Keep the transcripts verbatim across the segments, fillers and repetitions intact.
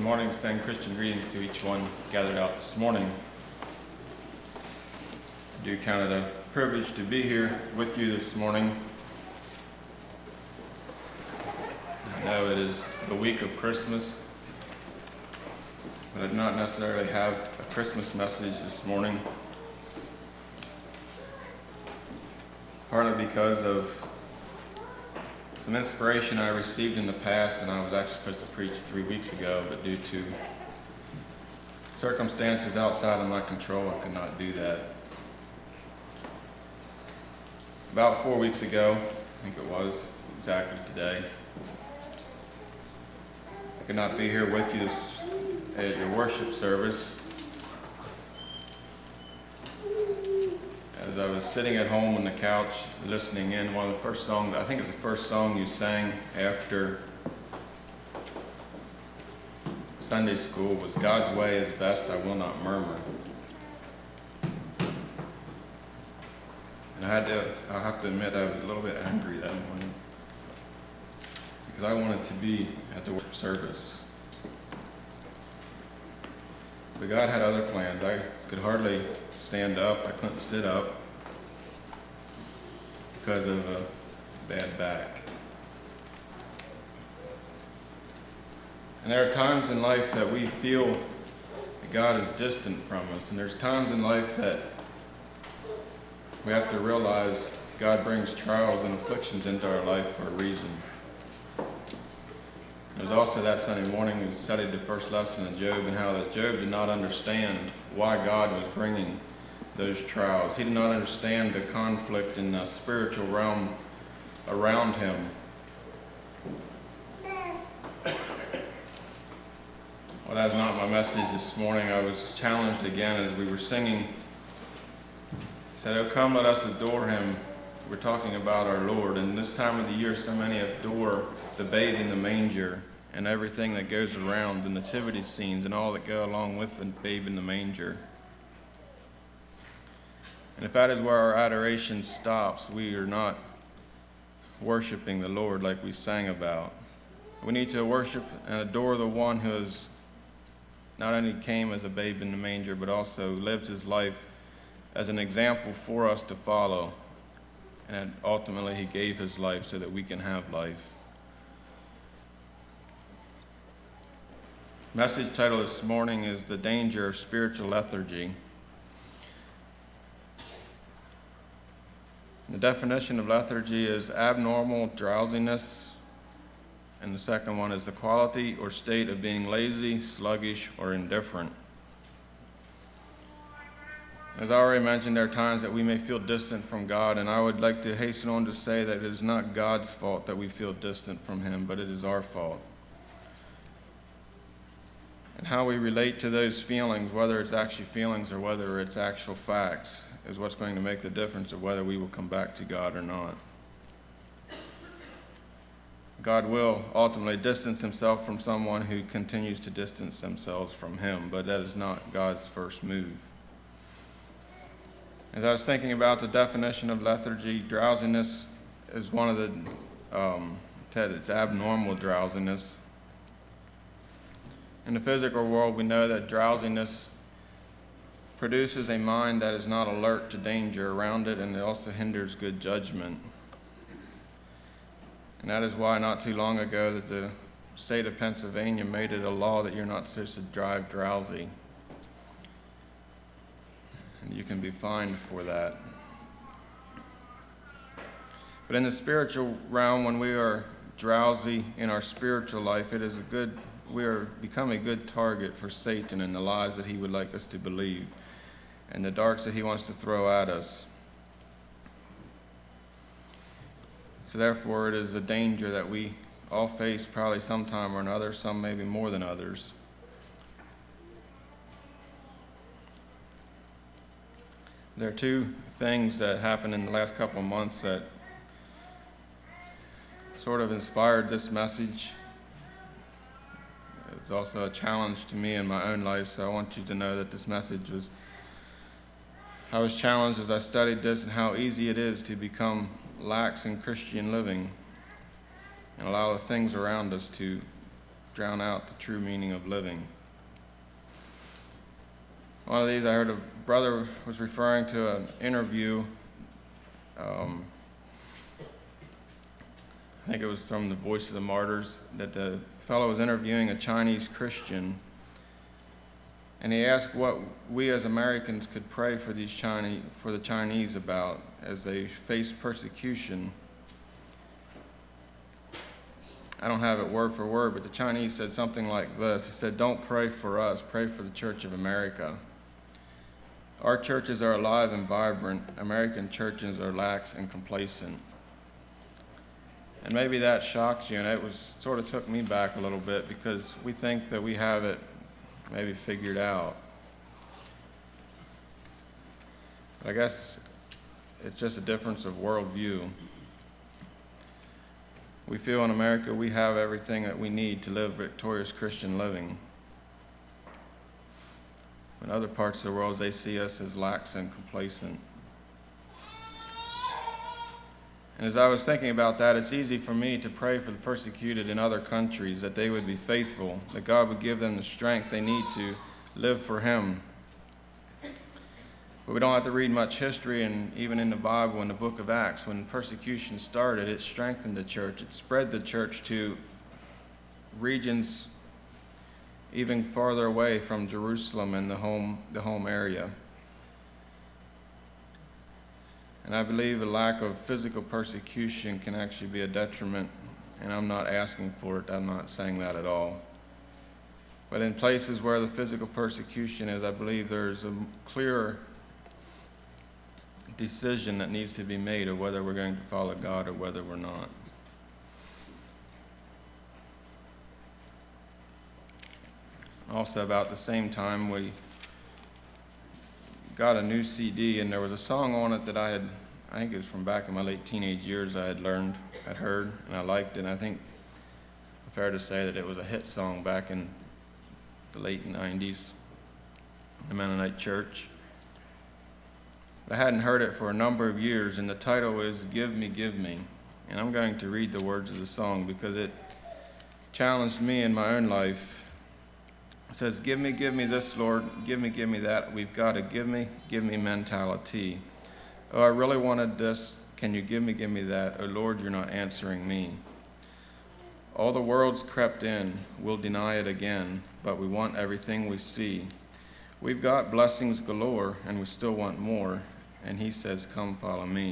morning. Extend Christian greetings to each one gathered out this morning. I do count it a privilege to be here with you this morning. I know it is the week of Christmas, but I do not necessarily have a Christmas message this morning, partly because of some inspiration I received in the past, and I was actually supposed to preach three weeks ago, but due to circumstances outside of my control, I could not do that. About four weeks ago, I think it was, exactly today, I could not be here with you this, at your worship service. As I was sitting at home on the couch listening in, one of the first songs, I think it's the first song you sang after Sunday school, was God's Way is Best, I Will Not Murmur. And I had to, I have to admit, I was a little bit angry that morning because I wanted to be at the worship service. But God had other plans. I could hardly stand up. I couldn't sit up because of a bad back. And there are times in life that we feel that God is distant from us. And there's times in life that we have to realize God brings trials and afflictions into our life for a reason. There's also that Sunday morning we studied the first lesson in Job and how that Job did not understand why God was bringing those trials. He did not understand the conflict in the spiritual realm around him. Well, that's not my message this morning. I was challenged again as we were singing. He said, "Oh, come, let us adore him." We're talking about our Lord, and this time of the year so many adore the babe in the manger and everything that goes around, the nativity scenes and all that go along with the babe in the manger. And if that is where our adoration stops, we are not worshiping the Lord like we sang about. We need to worship and adore the one who has not only came as a babe in the manger, but also lived his life as an example for us to follow. And ultimately, he gave his life so that we can have life. Message title this morning is The Danger of Spiritual Lethargy. The definition of lethargy is abnormal drowsiness, and the second one is the quality or state of being lazy, sluggish, or indifferent. As I already mentioned, there are times that we may feel distant from God, and I would like to hasten on to say that it is not God's fault that we feel distant from him, but it is our fault. And how we relate to those feelings, whether it's actually feelings or whether it's actual facts, is what's going to make the difference of whether we will come back to God or not. God will ultimately distance himself from someone who continues to distance themselves from him, but that is not God's first move. As I was thinking about the definition of lethargy, drowsiness is one of the, um, it's abnormal drowsiness. In the physical world, we know that drowsiness produces a mind that is not alert to danger around it, and it also hinders good judgment. And that is why not too long ago that the state of Pennsylvania made it a law that you're not supposed to drive drowsy. And you can be fined for that. But in the spiritual realm, when we are drowsy in our spiritual life, it is a good, we are become a good target for Satan and the lies that he would like us to believe and the darts that he wants to throw at us. So therefore, it is a danger that we all face probably sometime or another, some maybe more than others. There are two things that happened in the last couple of months that sort of inspired this message. It was also a challenge to me in my own life, so I want you to know that this message was, I was challenged as I studied this and how easy it is to become lax in Christian living and allow the things around us to drown out the true meaning of living. One of these, I heard a brother was referring to an interview. Um, I think it was from the Voice of the Martyrs, that the fellow was interviewing a Chinese Christian, and he asked what we as Americans could pray for these Chinese, for the Chinese about as they face persecution. I don't have it word for word, but the Chinese said something like this. He said, "Don't pray for us, pray for the Church of America. Our churches are alive and vibrant. American churches are lax and complacent." And maybe that shocks you, and it was sort of took me back a little bit, because we think that we have it maybe figured out. But I guess it's just a difference of worldview. We feel in America we have everything that we need to live victorious Christian living. In other parts of the world, they see us as lax and complacent. And as I was thinking about that, it's easy for me to pray for the persecuted in other countries, that they would be faithful, that God would give them the strength they need to live for Him. But we don't have to read much history, and even in the Bible, in the book of Acts, when persecution started, it strengthened the church. It spread the church to regions even farther away from Jerusalem and the home, the home area. And I believe a lack of physical persecution can actually be a detriment, and I'm not asking for it. I'm not saying that at all. But in places where the physical persecution is, I believe there's a clearer decision that needs to be made of whether we're going to follow God or whether we're not. Also, about the same time, we got a new C D, and there was a song on it that I had, I think it was from back in my late teenage years, I had learned, had heard, and I liked it. And I think it's fair to say that it was a hit song back in the late nineties, the Mennonite Church. But I hadn't heard it for a number of years, and the title is "Give Me, Give Me." And I'm going to read the words of the song because it challenged me in my own life. It says, "Give me, give me this, Lord, give me, give me that. We've got a give me, give me mentality. Oh, I really wanted this. Can you give me, give me that? Oh, Lord, you're not answering me. All the world's crept in. We'll deny it again, but we want everything we see. We've got blessings galore, and we still want more. And he says, come follow me.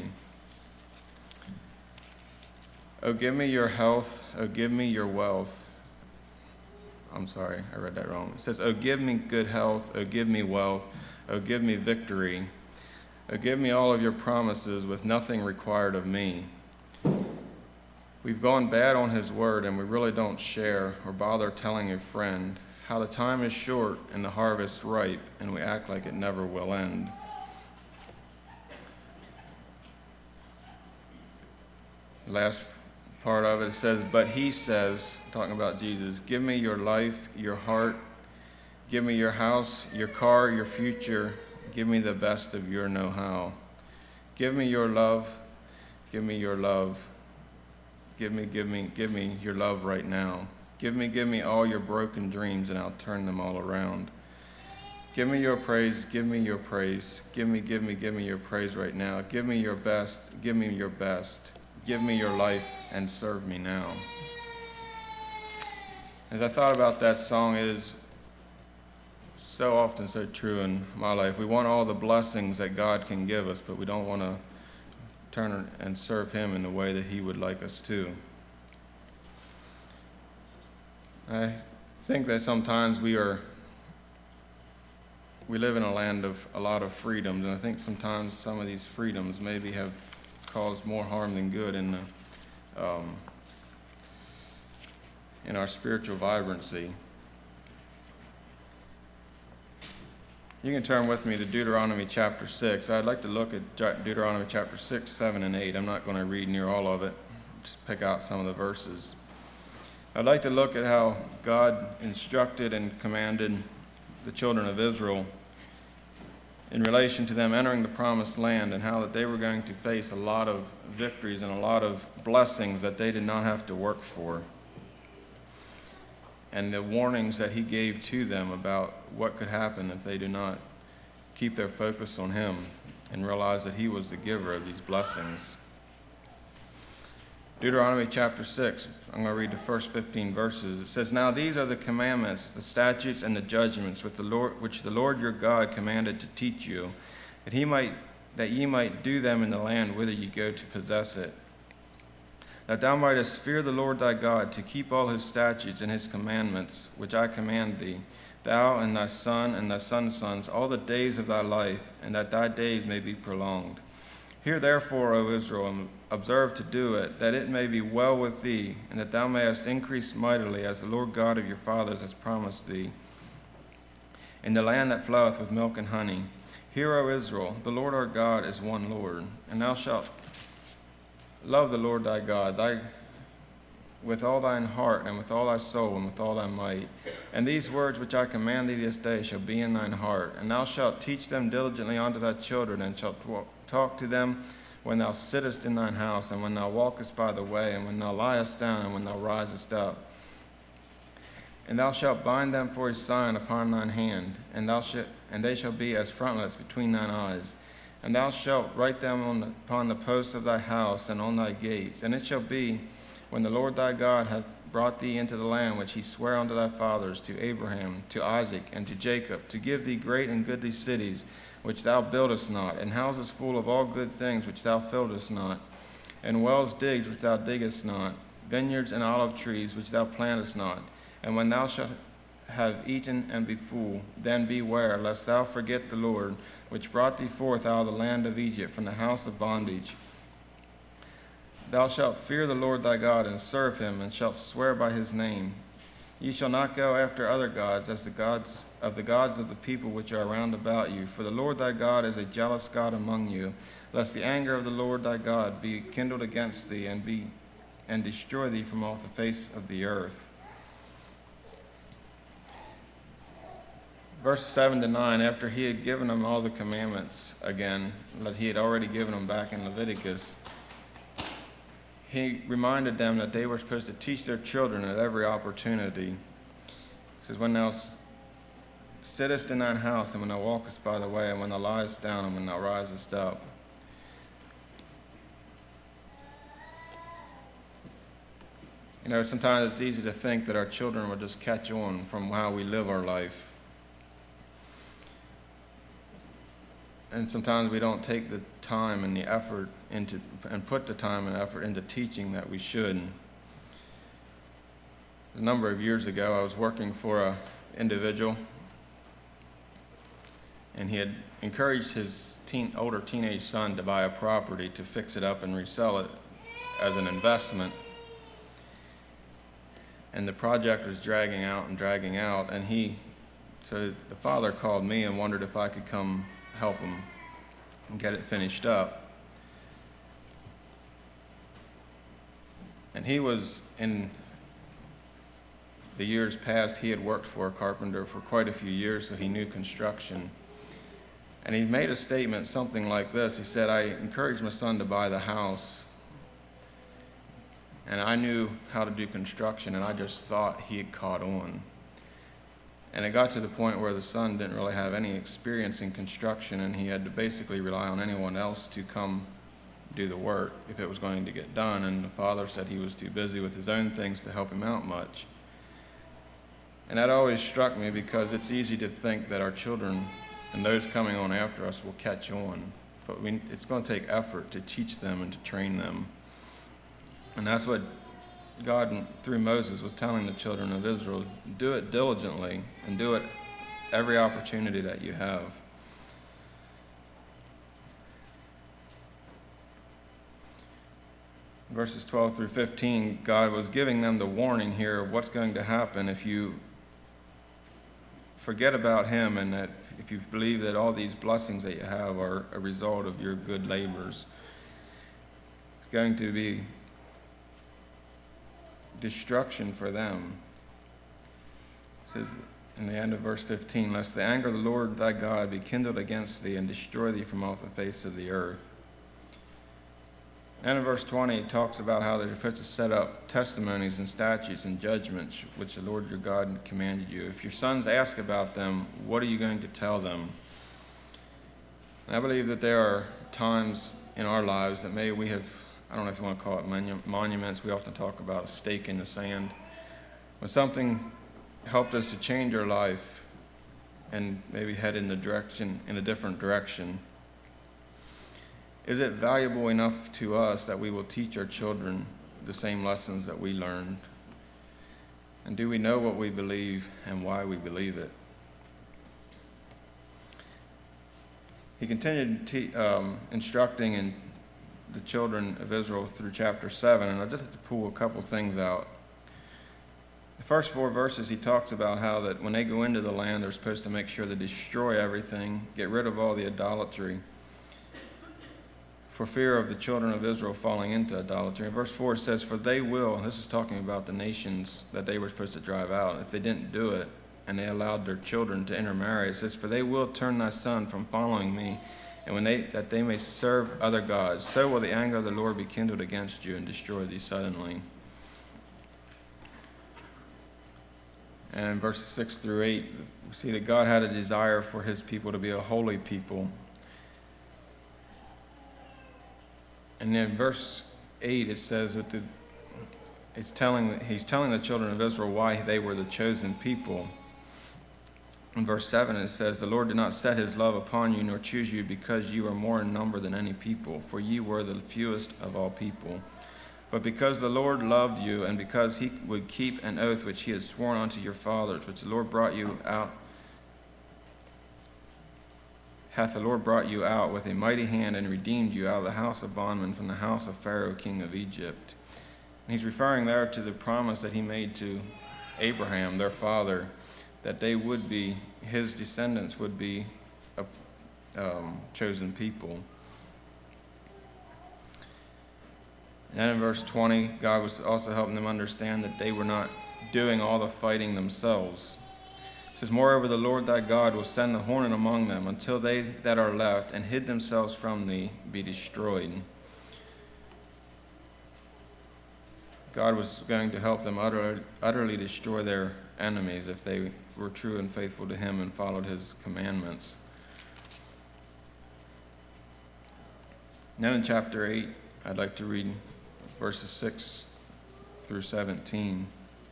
Oh, give me your health. Oh, give me your wealth." I'm sorry, I read that wrong. It says, "Oh, give me good health. Oh, give me wealth. Oh, give me victory. Oh, give me all of your promises with nothing required of me." We've gone bad on his word, and we really don't share or bother telling a friend how the time is short and the harvest ripe, and we act like it never will end. The last part of it says, "But he says," talking about Jesus, "give me your life, your heart, give me your house, your car, your future, give me the best of your know-how. Give me your love, give me your love, give me, give me, give me your love right now. Give me, give me all your broken dreams, and I'll turn them all around. Give me your praise, give me your praise, give me, give me, give me your praise right now. Give me your best, give me your best. Give me your life and serve me now." As I thought about that song, it is so often so true in my life. We want all the blessings that God can give us, but we don't want to turn and serve Him in the way that He would like us to. I think that sometimes we are we live in a land of a lot of freedoms, and I think sometimes some of these freedoms maybe have caused more harm than good in the, um, in our spiritual vibrancy. You can turn with me to Deuteronomy chapter six. I'd like to look at Deuteronomy chapter six, seven, and eight. I'm not going to read near all of it, just pick out some of the verses. I'd like to look at how God instructed and commanded the children of Israel in relation to them entering the promised land, and how that they were going to face a lot of victories and a lot of blessings that they did not have to work for. and the warnings that he gave to them about what could happen if they do not keep their focus on him and realize that he was the giver of these blessings. Deuteronomy chapter six, I'm going to read the first fifteen verses. It says, "Now these are the commandments, the statutes, and the judgments which the Lord, which the Lord your God commanded to teach you, that he might, that ye might do them in the land whither ye go to possess it. That thou mightest fear the Lord thy God, to keep all his statutes and his commandments, which I command thee, thou and thy son and thy son's sons, all the days of thy life, and that thy days may be prolonged. Hear therefore, O Israel, and observe to do it, that it may be well with thee, and that thou mayest increase mightily, as the Lord God of your fathers has promised thee, in the land that floweth with milk and honey. Hear, O Israel, the Lord our God is one Lord, and thou shalt love the Lord thy God, thy with all thine heart, and with all thy soul, and with all thy might. And these words which I command thee this day shall be in thine heart, and thou shalt teach them diligently unto thy children, and shalt talk to them when thou sittest in thine house, and when thou walkest by the way, and when thou liest down, and when thou risest up. And thou shalt bind them for a sign upon thine hand, and thou shalt, and they shall be as frontlets between thine eyes. And thou shalt write them on the, upon the posts of thy house and on thy gates. And it shall be, when the Lord thy God hath brought thee into the land which he sware unto thy fathers, to Abraham, to Isaac, and to Jacob, to give thee great and goodly cities, which thou buildest not, and houses full of all good things which thou fillest not, and wells digged which thou diggest not, vineyards and olive trees which thou plantest not. And when thou shalt have eaten and be full, then beware lest thou forget the Lord, which brought thee forth out of the land of Egypt from the house of bondage. Thou shalt fear the Lord thy God, and serve him, and shalt swear by his name. Ye shall not go after other gods, as the gods of the gods of the people which are round about you. For the Lord thy God is a jealous God among you, lest the anger of the Lord thy God be kindled against thee, and be and destroy thee from off the face of the earth." Verse seven to nine, after he had given them all the commandments again, that he had already given them back in Leviticus, he reminded them that they were supposed to teach their children at every opportunity. He says, "When thou sittest in thine house, and when thou walkest by the way, and when thou liest down, and when thou risest up." You know, sometimes it's easy to think that our children will just catch on from how we live our life. And sometimes we don't take the time and the effort into, and put the time and effort into teaching that we should. A number of years ago, I was working for an individual, and he had encouraged his teen, older teenage son to buy a property to fix it up and resell it as an investment. And the project was dragging out and dragging out, and he, so the father called me and wondered if I could come help him and get it finished up. And he was, in the years past, he had worked for a carpenter for quite a few years, so he knew construction. And he made a statement, something like this. He said, "I encouraged my son to buy the house, and I knew how to do construction, and I just thought he had caught on." And it got to the point where the son didn't really have any experience in construction, and he had to basically rely on anyone else to come do the work if it was going to get done. And the father said he was too busy with his own things to help him out much. And that always struck me, because it's easy to think that our children and those coming on after us will catch on. But we, it's going to take effort to teach them and to train them. And that's what God, through Moses, was telling the children of Israel: do it diligently, and do it every opportunity that you have. Verses twelve through fifteen, God was giving them the warning here of what's going to happen if you forget about him, and that if you believe that all these blessings that you have are a result of your good labors. It's going to be destruction for them. It says in the end of verse fifteen, "Lest the anger of the Lord thy God be kindled against thee, and destroy thee from off the face of the earth." And in verse twenty, it talks about how they're supposed to set up testimonies and statutes and judgments which the Lord your God commanded you. If your sons ask about them, what are you going to tell them? And I believe that there are times in our lives that maybe we have, I don't know if you want to call it monu- monuments, we often talk about a stake in the sand. When something helped us to change our life and maybe head in the direction, in a different direction, is it valuable enough to us that we will teach our children the same lessons that we learned? And do we know what we believe and why we believe it? He continued te- um, instructing in the children of Israel through chapter seven, and I just have to pull a couple things out. The first four verses, he talks about how that when they go into the land, they're supposed to make sure they destroy everything, get rid of all the idolatry, for fear of the children of Israel falling into idolatry. In verse four it says, for they will, this is talking about the nations that they were supposed to drive out. If they didn't do it, and they allowed their children to intermarry, it says, for they will turn thy son from following me, and when they that they may serve other gods, so will the anger of the Lord be kindled against you and destroy thee suddenly. And in verses six through eight, we see that God had a desire for his people to be a holy people. And then verse eight, it says that the, it's telling, he's telling the children of Israel why they were the chosen people. In verse seven, it says, the Lord did not set his love upon you, nor choose you, because you are more in number than any people, for ye were the fewest of all people. But because the Lord loved you, and because he would keep an oath which he had sworn unto your fathers, which the Lord brought you out, hath the Lord brought you out with a mighty hand and redeemed you out of the house of bondmen from the house of Pharaoh, king of Egypt. And he's referring there to the promise that he made to Abraham, their father, that they would be, his descendants would be a um, chosen people. And then in verse twenty, God was also helping them understand that they were not doing all the fighting themselves. It says, moreover, the Lord thy God will send the hornet among them until they that are left and hid themselves from thee be destroyed. God was going to help them utter, utterly destroy their enemies if they were true and faithful to him and followed his commandments. And then in chapter eight, I'd like to read verses six through seventeen.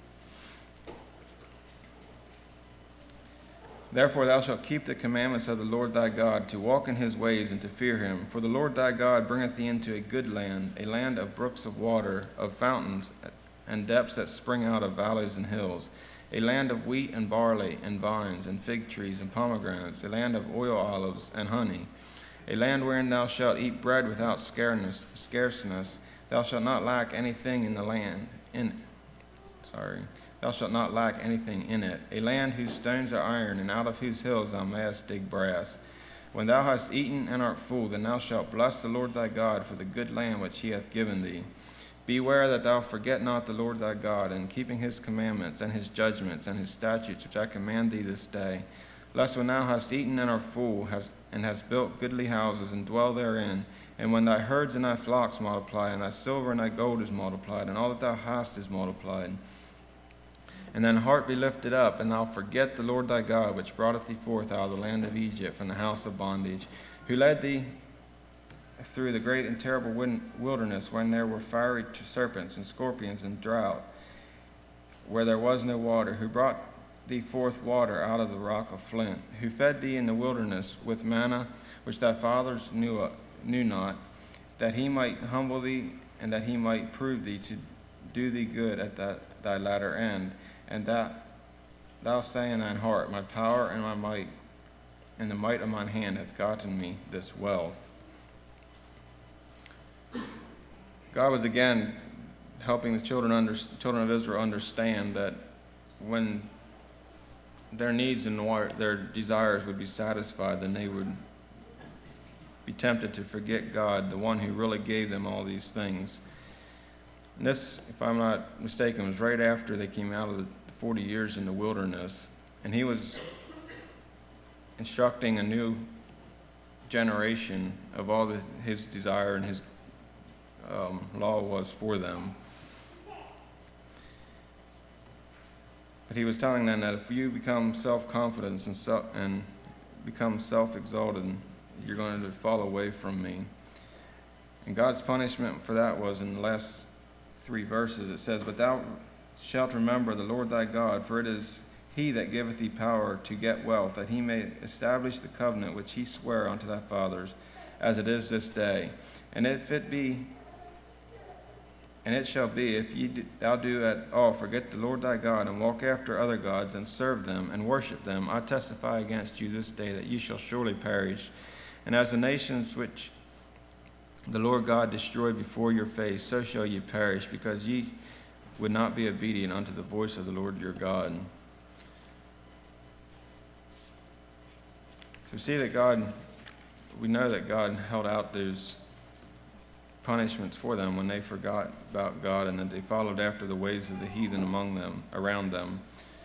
Therefore thou shalt keep the commandments of the Lord thy God, to walk in his ways and to fear him. For the Lord thy God bringeth thee into a good land, a land of brooks of water, of fountains, and depths that spring out of valleys and hills, a land of wheat and barley and vines and fig trees and pomegranates, a land of oil olives and honey, a land wherein thou shalt eat bread without scarceness, scarceness. Thou shalt not lack anything in the land. In sorry. Thou shalt not lack anything in it, a land whose stones are iron, and out of whose hills thou mayest dig brass. When thou hast eaten and art full, then thou shalt bless the Lord thy God for the good land which he hath given thee. Beware that thou forget not the Lord thy God, in keeping his commandments and his judgments and his statutes which I command thee this day, lest when thou hast eaten and art full, hast, and hast built goodly houses, and dwell therein, and when thy herds and thy flocks multiply, and thy silver and thy gold is multiplied, and all that thou hast is multiplied, and thine heart be lifted up, and thou forget the Lord thy God, which broughteth thee forth out of the land of Egypt from the house of bondage, who led thee through the great and terrible wilderness, when there were fiery serpents and scorpions and drought, where there was no water, who brought thee forth water out of the rock of flint, who fed thee in the wilderness with manna, which thy fathers knew, uh, knew not, that he might humble thee, and that he might prove thee to do thee good at that, thy latter end. And that thou say in thine heart, my power and my might, and the might of mine hand hath gotten me this wealth. God was again helping the children, under, children of Israel understand that when their needs and their desires would be satisfied, then they would be tempted to forget God, the one who really gave them all these things. And this, if I'm not mistaken, was right after they came out of the forty years in the wilderness. And he was instructing a new generation of all the, his desire and his um, law was for them. But he was telling them that if you become self-confident and, self- and become self-exalted, you're going to fall away from me. And God's punishment for that was in the last three verses. It says, "But thou shalt remember the Lord thy God, for it is he that giveth thee power to get wealth, that he may establish the covenant which he sware unto thy fathers, as it is this day. And if it be, and it shall be, if ye do, thou do at all forget the Lord thy God, and walk after other gods, and serve them, and worship them, I testify against you this day that ye shall surely perish. And as the nations which the Lord God destroyed before your face, so shall ye perish, because ye would not be obedient unto the voice of the Lord your God." So we see that God, we know that God held out those punishments for them when they forgot about God and that they followed after the ways of the heathen among them, around them.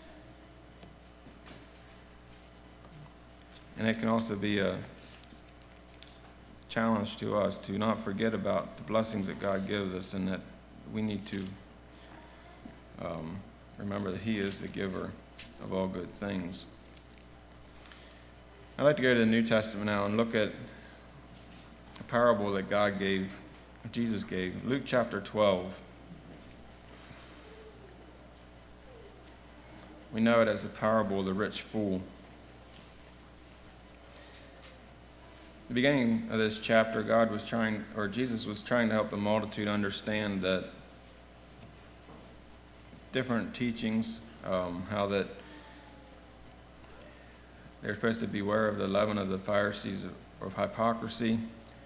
And it can also be a challenge to us to not forget about the blessings that God gives us, and that we need to um, remember that he is the giver of all good things. I'd like to go to the New Testament now and look at a parable that God gave, Jesus gave. Luke chapter twelve. We know it as the parable of the rich fool. At the beginning of this chapter, God was trying, or Jesus was trying to help the multitude understand that different teachings, um, how that they're supposed to beware of the leaven of the Pharisees of, of hypocrisy.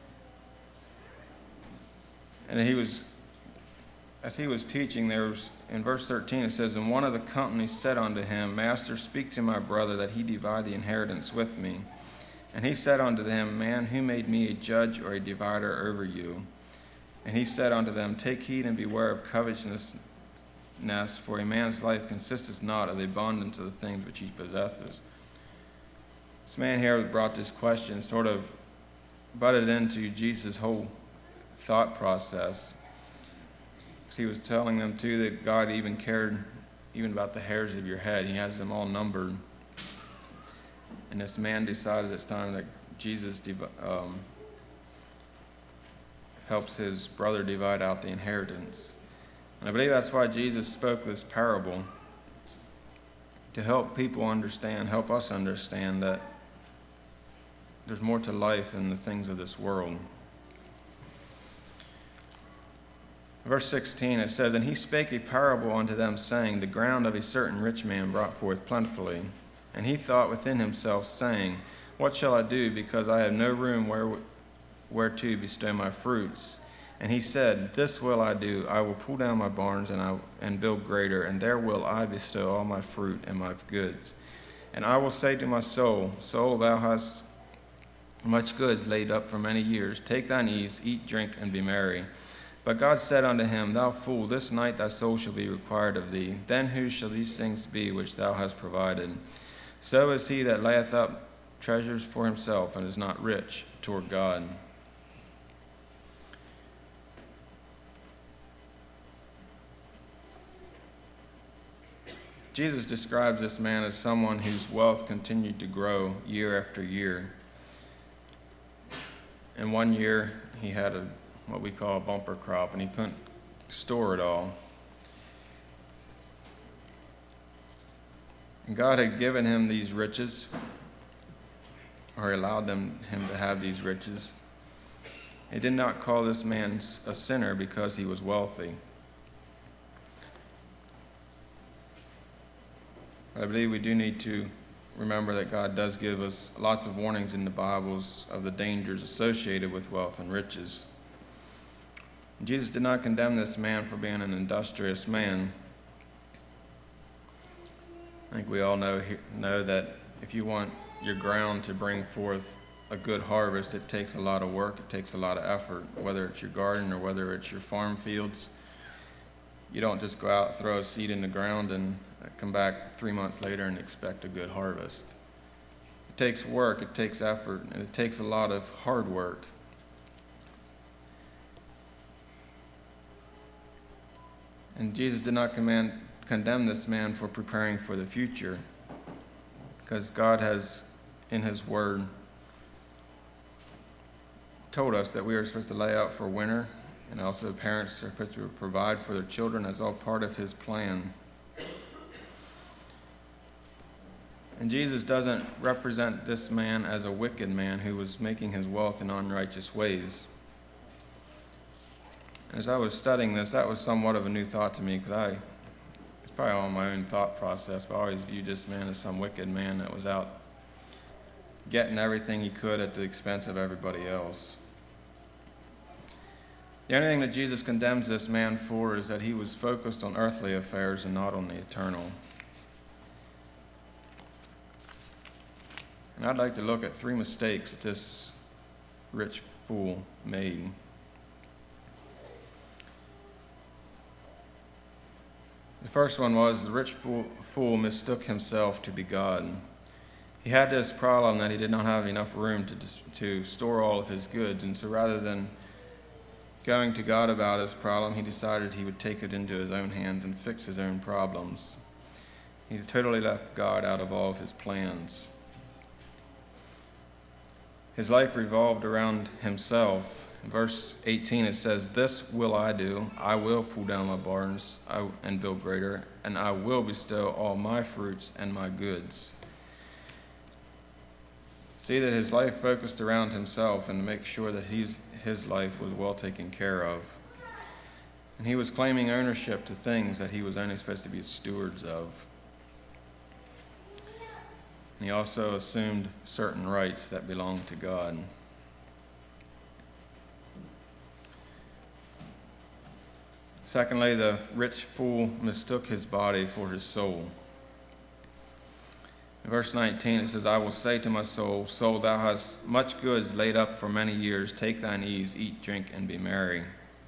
And he was, as he was teaching, there was, in verse thirteen, it says, "And one of the company said unto him, Master, speak to my brother that he divide the inheritance with me. And he said unto them, Man, who made me a judge or a divider over you? And he said unto them, Take heed and beware of covetousness, for a man's life consisteth not of the abundance of the things which he possesseth." This man here brought this question, sort of butted into Jesus' whole thought process. He was telling them, too, that God even cared even about the hairs of your head. He has them all numbered. And this man decided it's time that Jesus um, helps his brother divide out the inheritance. And I believe that's why Jesus spoke this parable, to help people understand, help us understand that there's more to life than the things of this world. Verse sixteen, it says, "And he spake a parable unto them, saying, The ground of a certain rich man brought forth plentifully. And he thought within himself, saying, What shall I do, because I have no room where, whereto bestow my fruits? And he said, This will I do, I will pull down my barns, and, I, and build greater, and there will I bestow all my fruit and my goods. And I will say to my soul, Soul, thou hast much goods laid up for many years. Take thine ease, eat, drink, and be merry. But God said unto him, Thou fool, this night thy soul shall be required of thee. Then whose shall these things be which thou hast provided? So is he that layeth up treasures for himself, and is not rich toward God." Jesus describes this man as someone whose wealth continued to grow year after year. And one year he had a what we call a bumper crop, and he couldn't store it all. And God had given him these riches, or allowed them, him to have these riches. He did not call this man a sinner because he was wealthy. But I believe we do need to remember that God does give us lots of warnings in the Bibles of the dangers associated with wealth and riches. Jesus did not condemn this man for being an industrious man. I think we all know, know that if you want your ground to bring forth a good harvest, it takes a lot of work, it takes a lot of effort, whether it's your garden or whether it's your farm fields. You don't just go out, throw a seed in the ground, and come back three months later and expect a good harvest. It takes work, it takes effort, and it takes a lot of hard work. And Jesus did not command, condemn this man for preparing for the future, because God has, in his word, told us that we are supposed to lay out for winter, and also parents are supposed to provide for their children. That's all part of his plan. And Jesus doesn't represent this man as a wicked man who was making his wealth in unrighteous ways. As I was studying this, that was somewhat of a new thought to me, because I, it's probably all my own thought process, but I always viewed this man as some wicked man that was out getting everything he could at the expense of everybody else. The only thing that Jesus condemns this man for is that he was focused on earthly affairs and not on the eternal. And I'd like to look at three mistakes that this rich fool made. The first one was the rich fool, fool mistook himself to be God. He had this problem that he did not have enough room to, to store all of his goods, and so rather than going to God about his problem, he decided he would take it into his own hands and fix his own problems. He totally left God out of all of his plans. His life revolved around himself. In verse eighteen it says, "This will I do, I will pull down my barns and build greater, and I will bestow all my fruits and my goods." See that his life focused around himself and to make sure that he's, his life was well taken care of. And he was claiming ownership to things that he was only supposed to be stewards of. And he also assumed certain rights that belonged to God. Secondly, the rich fool mistook his body for his soul. In verse nineteen, it says, "I will say to my soul, soul, thou hast much goods laid up for many years. Take thine ease, eat, drink, and be merry."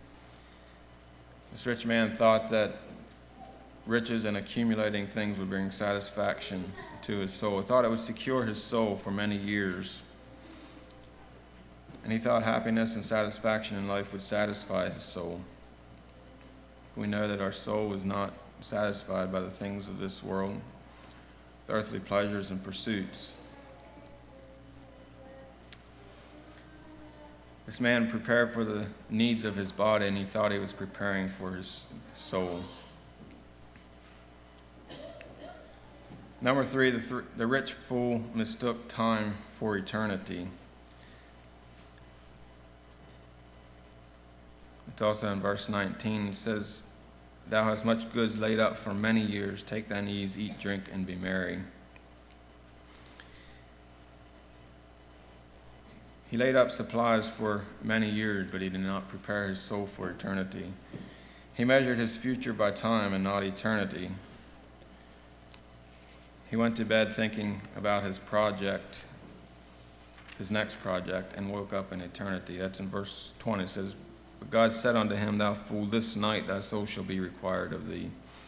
This rich man thought that riches and accumulating things would bring satisfaction to his soul. He thought it would secure his soul for many years. And he thought happiness and satisfaction in life would satisfy his soul. We know that our soul is not satisfied by the things of this world, the earthly pleasures and pursuits. This man prepared for the needs of his body, and he thought he was preparing for his soul. Number three, the, th- the rich fool mistook time for eternity. It's also in verse nineteen. It says, "Thou hast much goods laid up for many years. Take thine ease, eat, drink, and be merry." He laid up supplies for many years, but he did not prepare his soul for eternity. He measured his future by time and not eternity. He went to bed thinking about his project, his next project, and woke up in eternity. That's in verse twenty. It says, "But God said unto him, Thou fool, this night thy soul shall be required of thee."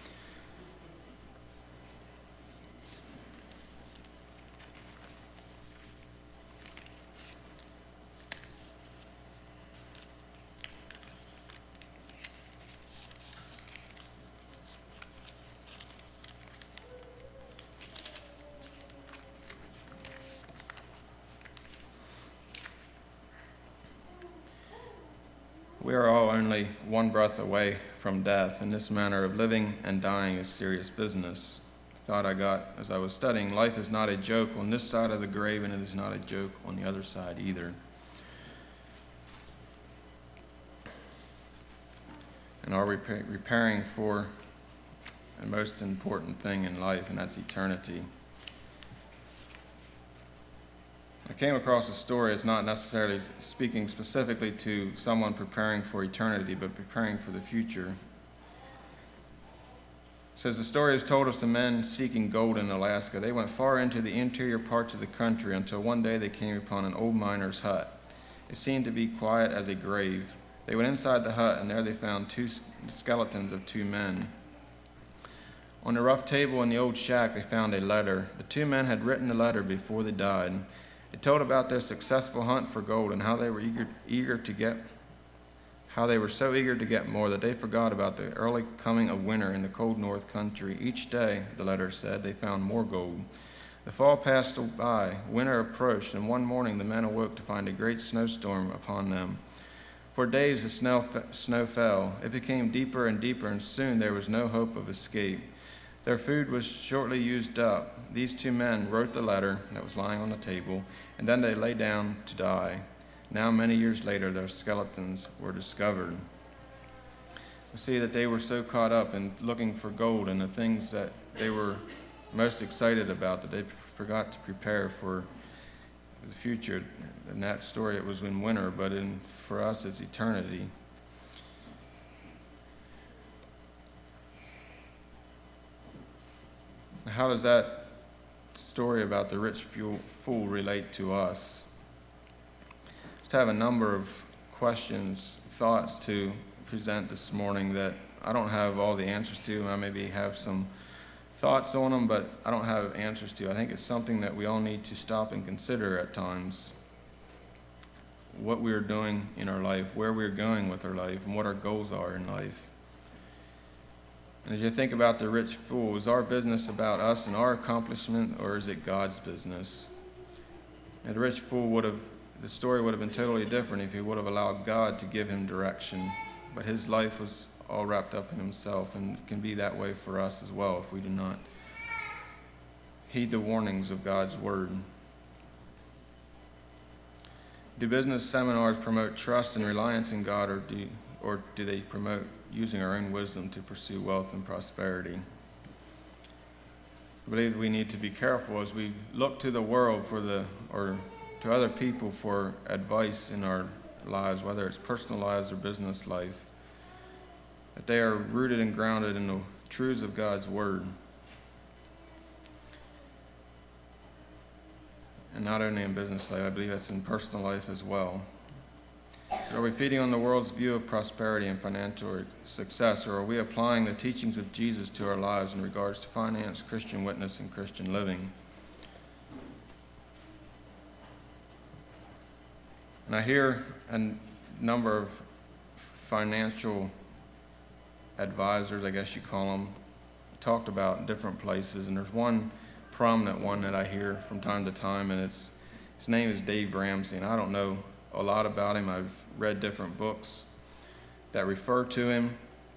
We are all only one breath away from death, and this manner of living and dying is serious business. The thought I got as I was studying, life is not a joke on this side of the grave, and it is not a joke on the other side either. And are we preparing for the most important thing in life, and that's eternity? I came across a story. It's not necessarily speaking specifically to someone preparing for eternity, but preparing for the future. It says, the story is told of some men seeking gold in Alaska. They went far into the interior parts of the country until one day they came upon an old miner's hut. It seemed to be quiet as a grave. They went inside the hut, and there they found two skeletons of two men. On the rough table in the old shack, they found a letter. The two men had written the letter before they died. It told about their successful hunt for gold and how they were eager, eager to get, how they were so eager to get more that they forgot about the early coming of winter in the cold north country. Each day, the letter said, they found more gold. The fall passed by, winter approached, and one morning the men awoke to find a great snowstorm upon them. For days the snow, snow fell. It became deeper and deeper, and soon there was no hope of escape. Their food was shortly used up. These two men wrote the letter that was lying on the table, and then they lay down to die. Now, many years later, their skeletons were discovered. We see that they were so caught up in looking for gold and the things that they were most excited about that they forgot to prepare for the future. In that story, it was in winter, but in, for us, it's eternity. How does that story about the rich fool relate to us? Just have a number of questions, thoughts to present this morning that I don't have all the answers to. I maybe have some thoughts on them, but I don't have answers to. I think it's something that we all need to stop and consider at times. What we're doing in our life, where we're going with our life, and what our goals are in life. And as you think about the rich fool, is our business about us and our accomplishment, or is it God's business? And the rich fool would have, the story would have been totally different if he would have allowed God to give him direction. But his life was all wrapped up in himself, and it can be that way for us as well if we do not heed the warnings of God's word. Do business seminars promote trust and reliance in God, or do, or do they promote using our own wisdom to pursue wealth and prosperity? I believe we need to be careful as we look to the world for the, or to other people for advice in our lives, whether it's personal lives or business life, that they are rooted and grounded in the truths of God's word. And not only in business life, I believe that's in personal life as well. So are we feeding on the world's view of prosperity and financial success, or are we applying the teachings of Jesus to our lives in regards to finance, Christian witness, and Christian living? And I hear a number of financial advisors, I guess you call them, talked about in different places, and there's one prominent one that I hear from time to time, and it's his name is Dave Ramsey, and I don't know a lot about him. I've read different books that refer to him.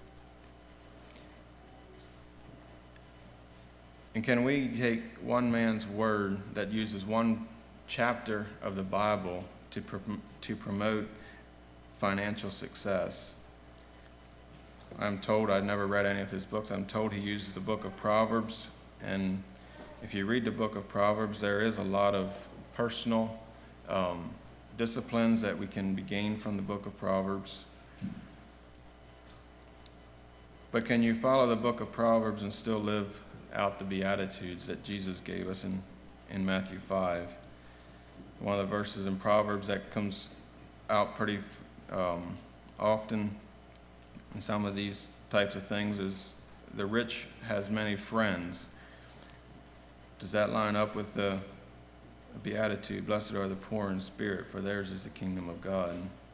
And can we take one man's word that uses one chapter of the Bible to pr- to promote financial success? I'm told, I've never read any of his books, I'm told he uses the book of Proverbs, and if you read the book of Proverbs, there is a lot of personal um, disciplines that we can be gained from the book of Proverbs. But can you follow the book of Proverbs and still live out the Beatitudes that Jesus gave us in, in Matthew five? One of the verses in Proverbs that comes out pretty um, often in some of these types of things is, the rich has many friends. Does that line up with the Beatitude? Blessed are the poor in spirit, for theirs is the kingdom of God.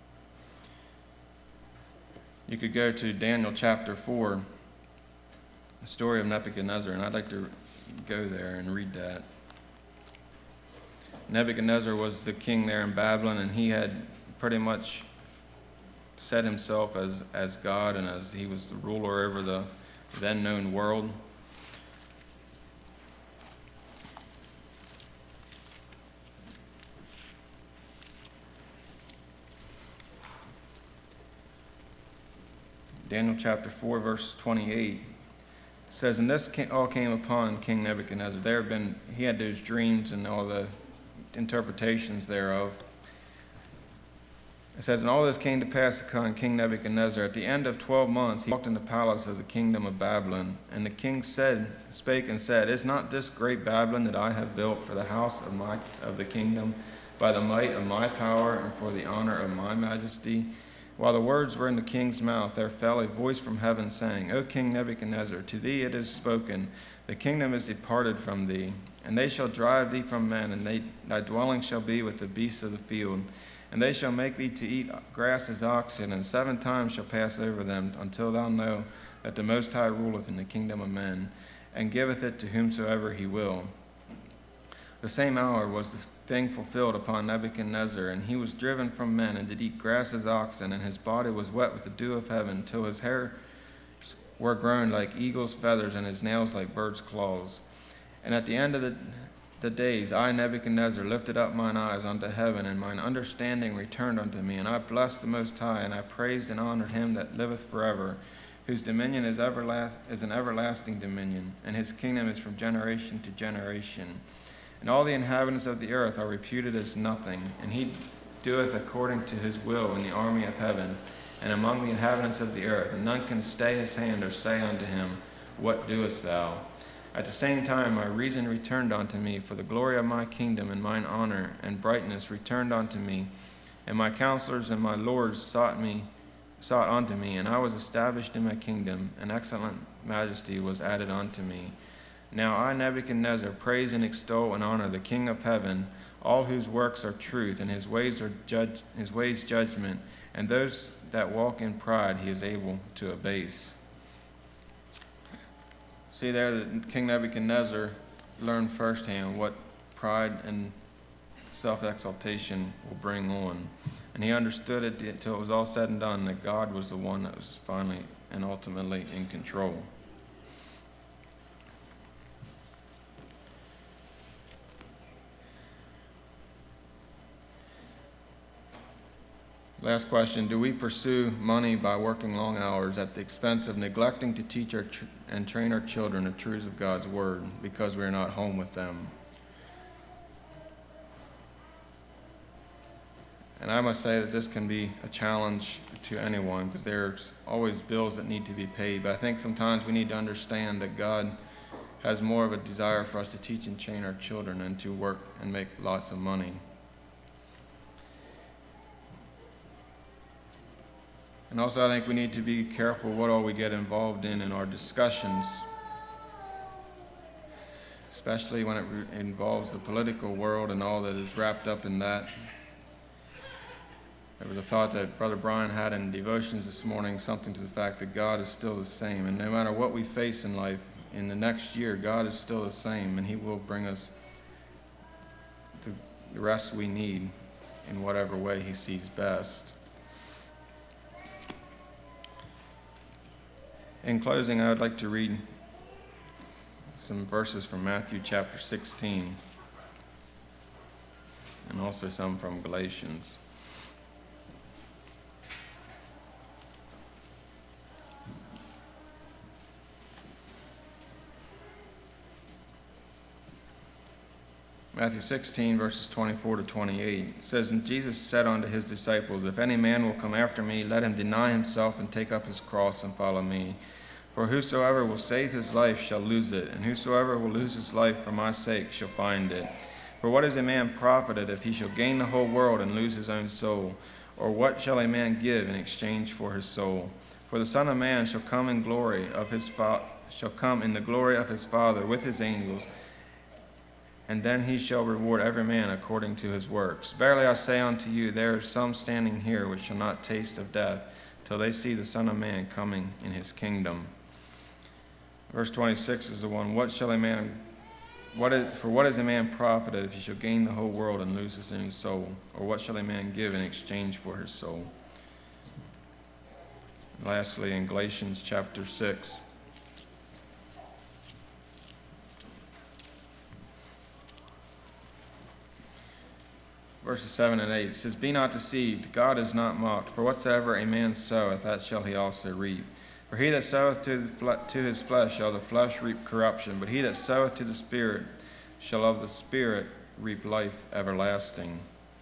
You could go to Daniel chapter four, the story of Nebuchadnezzar, and I'd like to go there and read that. Nebuchadnezzar was the king there in Babylon, and he had pretty much set himself as, as God, and as he was the ruler over the then known world. Daniel chapter four, verse twenty-eight says, and this all came upon King Nebuchadnezzar. There had been, he had those dreams and all the interpretations thereof. It says, and all this came to pass upon King Nebuchadnezzar. At the end of twelve months, he walked in the palace of the kingdom of Babylon. And the king said, spake and said, is not this great Babylon that I have built for the house of my of the kingdom, by the might of my power and for the honor of my majesty? While the words were in the king's mouth, there fell a voice from heaven, saying, O King Nebuchadnezzar, to thee it is spoken, the kingdom is departed from thee, and they shall drive thee from men, and they, thy dwelling shall be with the beasts of the field. And they shall make thee to eat grass as oxen, and seven times shall pass over them, until thou know that the Most High ruleth in the kingdom of men, and giveth it to whomsoever he will. The same hour was the thing fulfilled upon Nebuchadnezzar, and he was driven from men, and did eat grass as oxen, and his body was wet with the dew of heaven, till his hair were grown like eagle's feathers, and his nails like birds' claws. And at the end of the, the days, I, Nebuchadnezzar, lifted up mine eyes unto heaven, and mine understanding returned unto me, and I blessed the Most High, and I praised and honored him that liveth forever, whose dominion is, everlast, is an everlasting dominion, and his kingdom is from generation to generation. And all the inhabitants of the earth are reputed as nothing, and he doeth according to his will in the army of heaven, and among the inhabitants of the earth, and none can stay his hand or say unto him, What doest thou? At the same time my reason returned unto me, for the glory of my kingdom and mine honor and brightness returned unto me, and my counselors and my lords sought me, sought unto me, and I was established in my kingdom, and excellent majesty was added unto me. Now I, Nebuchadnezzar, praise and extol and honor the King of heaven, all whose works are truth, and his ways are judge, his ways judgment, and those that walk in pride he is able to abase. See there that King Nebuchadnezzar learned firsthand what pride and self-exaltation will bring on. And he understood it until it was all said and done that God was the one that was finally and ultimately in control. Last question, do we pursue money by working long hours at the expense of neglecting to teach our tr- and train our children the truths of God's word because we are not home with them? And I must say that this can be a challenge to anyone because there's always bills that need to be paid. But I think sometimes we need to understand that God has more of a desire for us to teach and train our children than to work and make lots of money. And also I think we need to be careful what all we get involved in in our discussions, especially when it re- involves the political world and all that is wrapped up in that. There was a thought that Brother Brian had in devotions this morning, something to the fact that God is still the same. And no matter what we face in life, in the next year, God is still the same, and he will bring us the rest we need in whatever way he sees best. In closing, I would like to read some verses from Matthew chapter sixteen and also some from Galatians. Matthew sixteen, verses twenty-four to twenty-eight, it says, And Jesus said unto his disciples, If any man will come after me, let him deny himself and take up his cross and follow me. For whosoever will save his life shall lose it, and whosoever will lose his life for my sake shall find it. For what is a man profited if he shall gain the whole world and lose his own soul? Or what shall a man give in exchange for his soul? For the Son of Man shall come in glory of his fa- shall come in the glory of his Father with his angels, and then he shall reward every man according to his works. Verily I say unto you, there are some standing here which shall not taste of death till they see the Son of Man coming in his kingdom. Verse twenty-six is the one, What shall a man, what is, for what is a man profited if he shall gain the whole world and lose his own soul? Or what shall a man give in exchange for his soul? And lastly, in Galatians chapter six, verses seven and eight, it says, Be not deceived, God is not mocked, for whatsoever a man soweth, that shall he also reap. For he that soweth to, the fle- to his flesh shall the flesh reap corruption, but he that soweth to the Spirit shall of the Spirit reap life everlasting.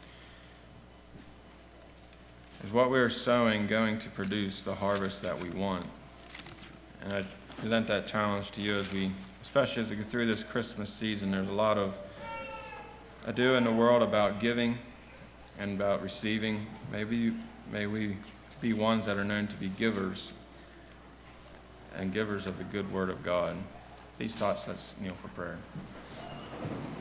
Is what we are sowing going to produce the harvest that we want? And I present that challenge to you as we, especially as we go through this Christmas season. There's a lot of ado in the world about giving and about receiving. Maybe may we be ones that are known to be givers and givers of the good word of God. These thoughts, let's kneel for prayer.